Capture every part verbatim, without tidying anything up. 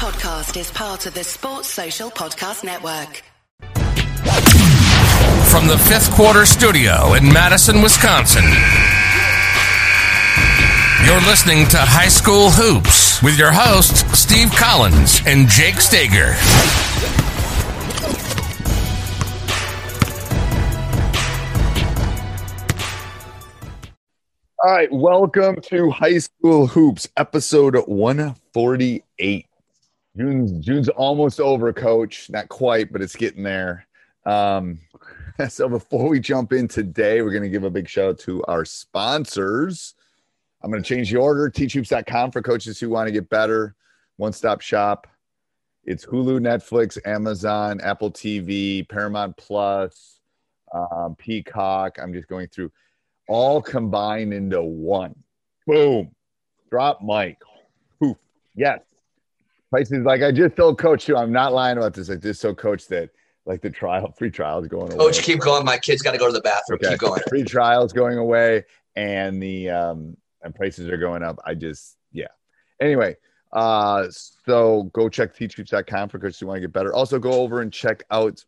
podcast is part of the Sports Social Podcast Network. From the Fifth Quarter Studio in Madison, Wisconsin, you're listening to High School Hoops with your hosts, Steve Collins and Jake Stager. All right, welcome to High School Hoops, episode one forty-eight. June's, June's almost over, Coach. Not quite, but it's getting there. Um, so before we jump in today, we're going to give a big shout out to our sponsors. I'm going to change the order. teach hoops dot com for coaches who want to get better. One-stop shop. It's Hulu, Netflix, Amazon, Apple T V, Paramount Plus, um, Peacock. I'm just going through. All combined into one. Boom. Drop mic. Poof. Yes. Prices, like I just told Coach too, I'm not lying about this. I just told Coach that like the trial, free trial is going away. Coach, keep going. My kid's got to go to the bathroom. Okay. Keep going. Free trial is going away and the um and prices are going up. I just, yeah. Anyway, uh, so go check teach hoops dot com for coaches who want to get better. Also go over and check out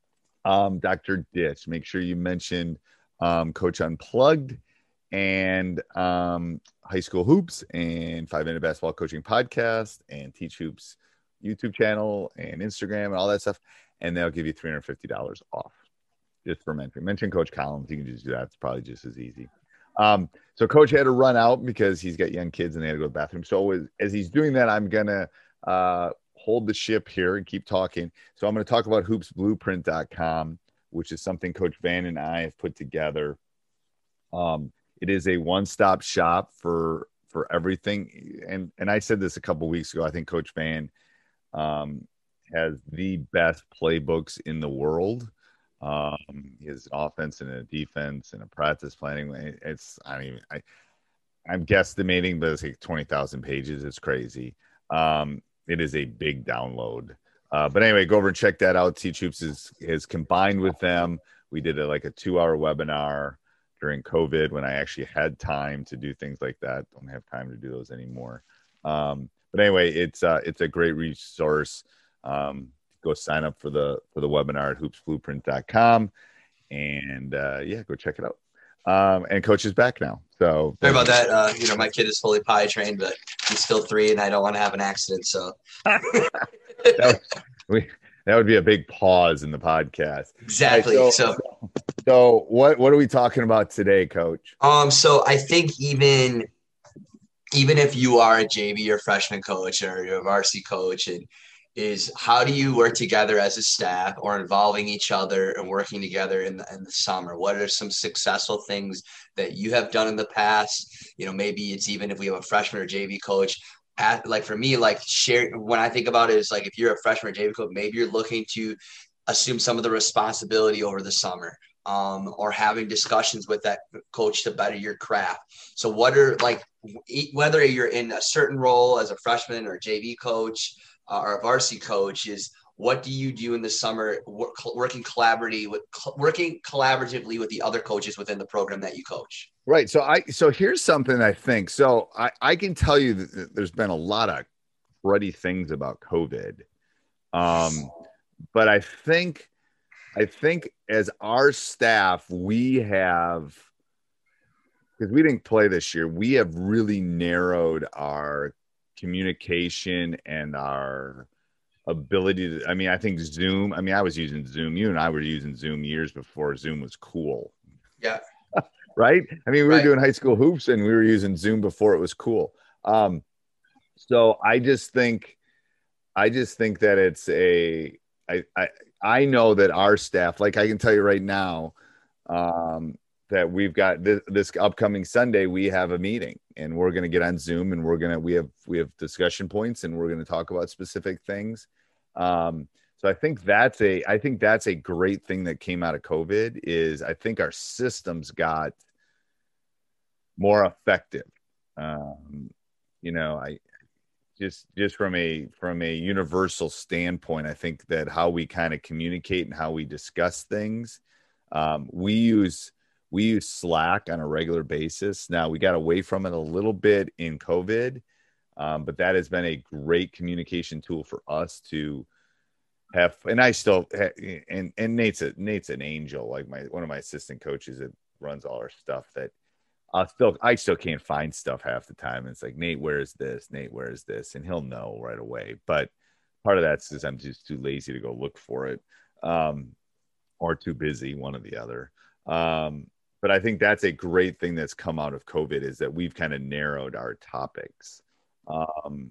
um Doctor Ditch. Make sure you mention Um, Coach Unplugged and um, High School Hoops and Five Minute Basketball Coaching Podcast and Teach Hoops YouTube channel and Instagram and all that stuff. And they'll give you three hundred fifty dollars off just for mentoring. Mention Coach Collins. You can just do that. It's probably just as easy. Um, so Coach had to run out because he's got young kids and they had to go to the bathroom. So as, as he's doing that, I'm going to uh, hold the ship here and keep talking. So I'm going to talk about hoops blueprint dot com. Which is something Coach Van and I have put together. Um, it is a one-stop shop for for everything. And and I said this a couple weeks ago. I think Coach Van um, has the best playbooks in the world. Um, he has an offense and a defense and a practice planning. It's I mean I I'm guesstimating, but it's like twenty thousand pages. It's crazy. Um, it is a big download. Uh, but anyway, go over and check that out. Teach Hoops is, is combined with them. We did a, like a two-hour webinar during COVID when I actually had time to do things like that. Don't have time to do those anymore. Um, but anyway, it's uh, it's a great resource. Um, go sign up for the for the webinar at hoops blueprint dot com, and uh, yeah, go check it out. Um, and Coach is back now. So sorry about that. Uh, you know, my kid is fully potty trained, but he's still three, and I don't want to have an accident. So. that, would, we, that would be a big pause in the podcast. Exactly. Right, so, so, so what what are we talking about today, Coach? Um, so I think even even if you are a J V or freshman coach or you're a varsity coach, and is how do you work together as a staff or involving each other and working together in the, in the summer? What are some successful things that you have done in the past? You know, maybe it's even if we have a freshman or J V coach. At, like for me, like share when I think about it is like if you're a freshman or J V coach, maybe you're looking to assume some of the responsibility over the summer, um, or having discussions with that coach to better your craft. So what are like whether you're in a certain role as a freshman or J V coach uh, or a varsity coach, is what do you do in the summer work, working collaboratively with working collaboratively with the other coaches within the program that you coach? Right. So I, so here's something I think, so I, I can tell you that there's been a lot of cruddy things about COVID. Um, but I think, I think as our staff, we have, because we didn't play this year, we have really narrowed our communication and our ability to, I mean, I think Zoom, I mean, I was using Zoom, you and I were using Zoom years before Zoom was cool. Yeah. Right. I mean, we right. were doing high school hoops and we were using Zoom before it was cool. Um, so I just think, I just think that it's a, I, I, I know that our staff, like I can tell you right now, um, that we've got this, this upcoming Sunday, we have a meeting and we're going to get on Zoom and we're going to, we have, we have discussion points and we're going to talk about specific things. Um, So I think that's a, I think that's a great thing that came out of COVID is I think our systems got more effective. Um, you know, I just, just from a, from a universal standpoint, I think that how we kind of communicate and how we discuss things, um, we use, we use Slack on a regular basis. Now we got away from it a little bit in COVID. Um, but that has been a great communication tool for us to have. And I still, and, and Nate's a, Nate's an angel, like my, one of my assistant coaches that runs all our stuff, that I still, I still can't find stuff half the time. It's like, Nate, where's this? Nate, where's this? And he'll know right away. But part of that's is I'm just too lazy to go look for it, um, or too busy, one or the other. Um, but I think that's a great thing that's come out of COVID, is that we've kind of narrowed our topics. Um,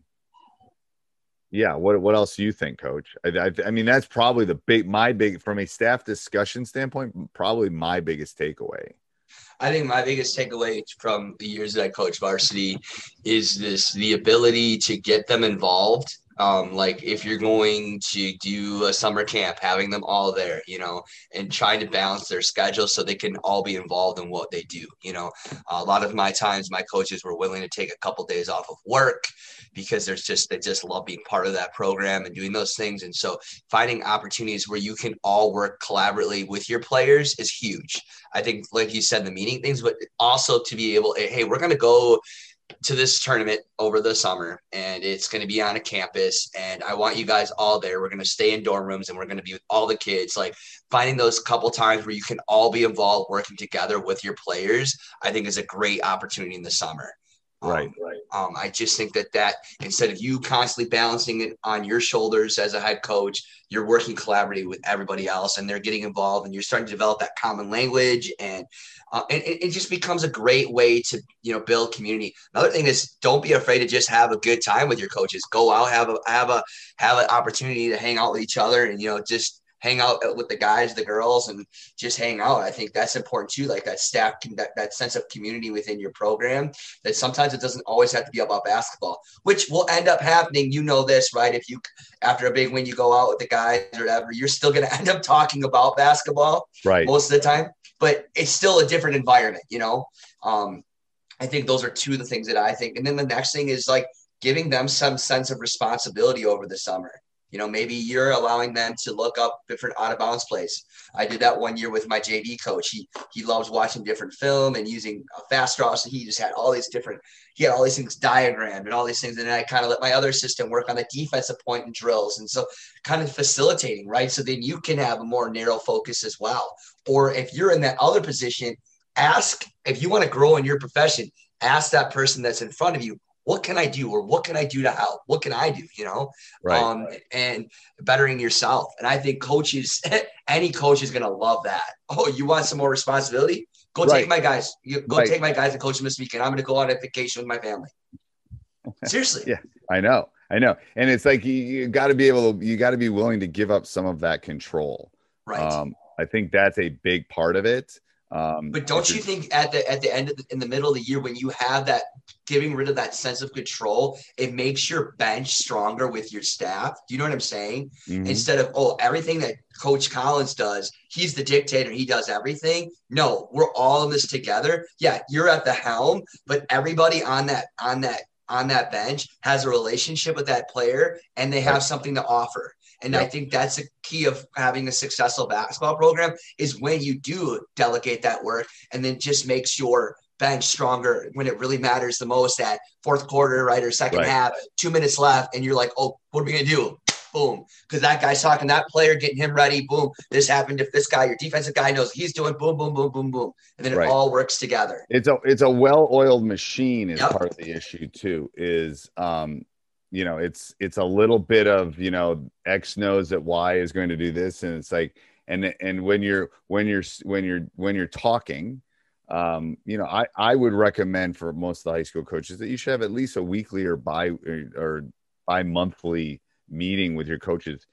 yeah. What, what else do you think, Coach? I, I, I mean, that's probably the big, my big, from a staff discussion standpoint, probably my biggest takeaway. I think my biggest takeaway from the years that I coach varsity is this, the ability to get them involved. Um, like if you're going to do a summer camp, having them all there, you know, and trying to balance their schedule so they can all be involved in what they do. You know, a lot of my times, my coaches were willing to take a couple days off of work because there's just, they just love being part of that program and doing those things. And so finding opportunities where you can all work collaboratively with your players is huge. I think, like you said, the meeting things, but also to be able, hey, we're going to go to this tournament over the summer and it's going to be on a campus and I want you guys all there. We're going to stay in dorm rooms and we're going to be with all the kids. Like finding those couple times where you can all be involved working together with your players, I think is a great opportunity in the summer. Right. Um, right. Um, I just think that that instead of you constantly balancing it on your shoulders as a head coach, you're working collaboratively with everybody else and they're getting involved and you're starting to develop that common language and Uh, and it, it just becomes a great way to, you know, build community. Another thing is don't be afraid to just have a good time with your coaches. Go out, have a, have a, have an opportunity to hang out with each other and, you know, just hang out with the guys, the girls, and just hang out. I think that's important too. Like that staff, can, that, that sense of community within your program, that sometimes it doesn't always have to be about basketball, which will end up happening. You know this, right? If you, after a big win, you go out with the guys or whatever, you're still going to end up talking about basketball, right, most of the time. But it's still a different environment, you know? Um, I think those are two of the things that I think. And then the next thing is like giving them some sense of responsibility over the summer. You know, maybe you're allowing them to look up different out of bounds plays. I did that one year with my J V coach. He he loves watching different film and using a fast draw. So he just had all these different, he had all these things diagrammed and all these things. And then I kind of let my other assistant work on the defensive point and drills. And so kind of facilitating, right? So then you can have a more narrow focus as well. Or if you're in that other position, ask, if you want to grow in your profession, ask that person that's in front of you, what can I do? Or what can I do to help? What can I do? You know, right. um, and bettering yourself. And I think coaches, any coach is going to love that. Oh, you want some more responsibility? Go right. take my guys. You, go right. take my guys and coach them this weekend. I'm going to go on a vacation with my family. Seriously. Yeah, I know. I know. And it's like, you, you got to be able to, you got to be willing to give up some of that control. Right. Um, I think that's a big part of it. Um, but don't you think at the at the end of the, in the middle of the year, when you have that, getting rid of that sense of control, it makes your bench stronger with your staff? Do you know what I'm saying? Mm-hmm. Instead of, oh, everything that Coach Collins does, he's the dictator, he does everything. No, we're all in this together. Yeah, you're at the helm, but everybody on that on that on that bench has a relationship with that player, and they have right. something to offer. And yep. I think that's a key of having a successful basketball program, is when you do delegate that work and then just makes your bench stronger when it really matters the most, at fourth quarter, right, or second right. half, two minutes left, and you're like, oh, what are we going to do? Boom. Because that guy's talking, that player, getting him ready. Boom. This happened. If this guy, your defensive guy, knows he's doing boom, boom, boom, boom, boom. And then it right. all works together. It's a, it's a well-oiled machine is yep. part of the issue too, is, um, you know, it's, it's a little bit of, you know, X knows that Y is going to do this. And it's like, and, and when you're, when you're, when you're, when you're talking, um, you know, I, I would recommend for most of the high school coaches that you should have at least a weekly or bi or, or bi-monthly meeting with your coaches.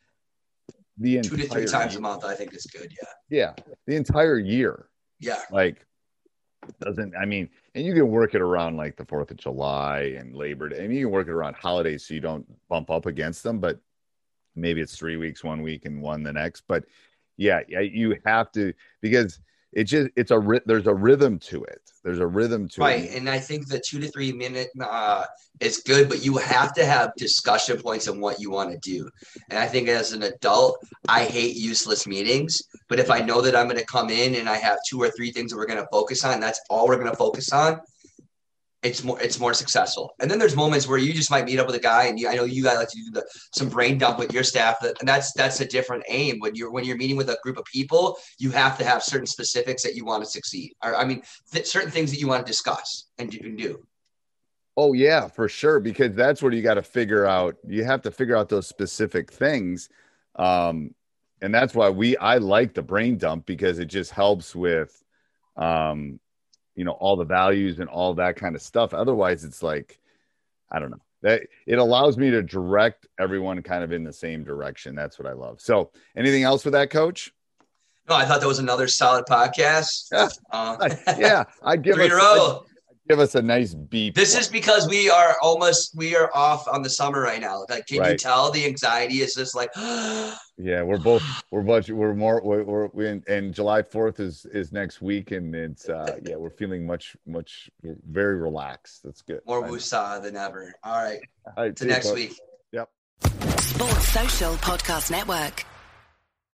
The two to three times year. a month, I think is good. Yeah. Yeah. The entire year. Yeah. Like, doesn't, I mean, and you can work it around like the fourth of July and Labor Day. I mean, you can work it around holidays so you don't bump up against them, but maybe it's three weeks, one week and one the next. But yeah, you have to, because it just, it's a, there's a rhythm to it. There's a rhythm to right. it. Right. And I think the two to three minute uh, is good, but you have to have discussion points on what you want to do. And I think as an adult, I hate useless meetings, but if I know that I'm going to come in and I have two or three things that we're going to focus on, that's all we're going to focus on, it's more it's more successful. And then there's moments where you just might meet up with a guy, and you, I know you guys like to do the, some brain dump with your staff, that, and that's that's a different aim. When you're when you're meeting with a group of people, you have to have certain specifics that you want to succeed. Or, I mean, th- certain things that you want to discuss and do, and do. Oh yeah, for sure. Because that's where you got to figure out. You have to figure out those specific things, um, and that's why we I like the brain dump, because it just helps with. Um, you know, all the values and all that kind of stuff. Otherwise it's like, I don't know, that it allows me to direct everyone kind of in the same direction. That's what I love. So anything else with that, Coach? No, I thought that was another solid podcast. Yeah. Uh, yeah. I'd give three us, in a row. I'd give us a nice beep. This is because we are almost, we are off on the summer right now. Like, can Right. you tell the anxiety is just like, yeah, we're both, we're both, we're more, we're, we're we in, and July fourth is, is next week. And it's, uh, yeah, we're feeling much, much, very relaxed. That's good. more Right. woosah than ever. All right. All right, To see you, next Coach. week. Yep. Sports Social Podcast Network.